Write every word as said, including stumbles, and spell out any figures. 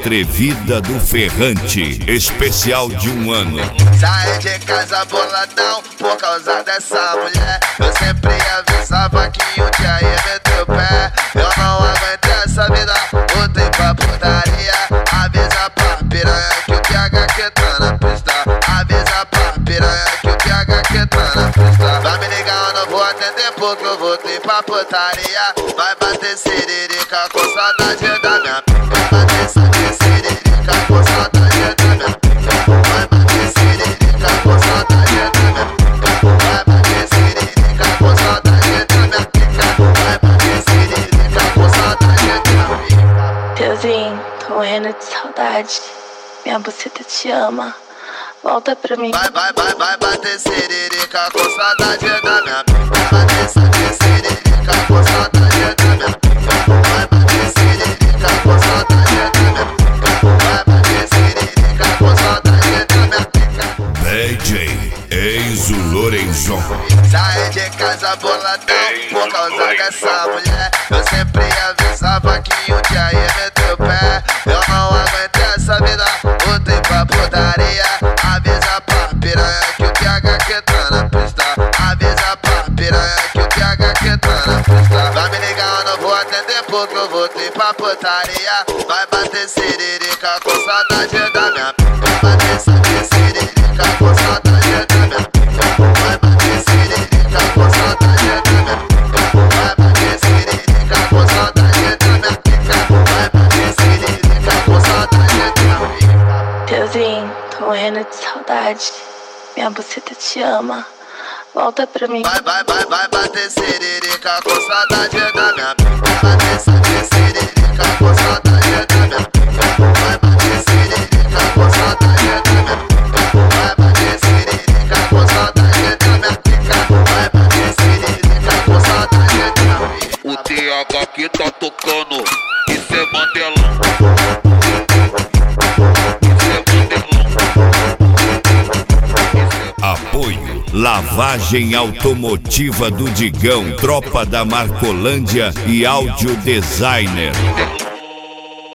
atrevida do Ferrante, especial de um ano. Saí de casa boladão por causa dessa mulher. Eu sempre avisava que um dia ia meter o pé. Eu não aguento essa vida, voltei pra putaria. Avisa pra piranha que o P H que tá na pista. Avisa pra piranha que o P H que tá na pista. Vai me ligar, eu não vou atender porque eu voltei pra putaria. Vai bater siririca com saudade da minha pica. Vai bater siririca com saudade da minha pica. Vai bater siririca com saudade da minha pica. Vai bater siririca com saudade da minha pica. Vai bater siririca com saudade da minha pica. Teuzinho, tô morrendo de saudade. Minha buceta te ama. Volta pra mim. Vai, vai, vai, vai bater siririca com saudade da minha pica. Vai bater siririca com saudade da minha pica. Vai bater siririca com saudade da minha pica. Vai bater siririca com saudade da minha pica. D J Enzo Lorenzon. Saí de casa boladão por causa dessa mulher. Eu sempre avisava que um dia ia meter o pé. Eu não aguento essa vida, voltei pra putaria. Avisa pra piranha que o P H que tá na pista. Avisa pra piranha que o P H que tá na pista. Vai me ligar, eu não vou atender porque eu voltei pra putaria. Vai bater siririca com saudade da minha pica. Vai bater siririca com saudade da minha pica. Vai bater siririca com saudade da minha pica. Vai bater siririca com saudade da minha pica. Vai bater siririca com saudade da minha pica. Teuzinho, tô morrendo de saudade. Minha buceta te ama. Volta pra mim. Vai, vai, vai, vai bater siririca com saudade da minha pica. Vai bater siririca com saudade da minha pica. Vai bater siririca com saudade da minha pica. Vai bater siririca com saudade da minha pica. Vai bater siririca com saudade da minha pica. O T H que tá tocando, isso é Mandelão. Apoio Lavagem Automotiva do Digão, Tropa da Marcolândia e Áudio Designer.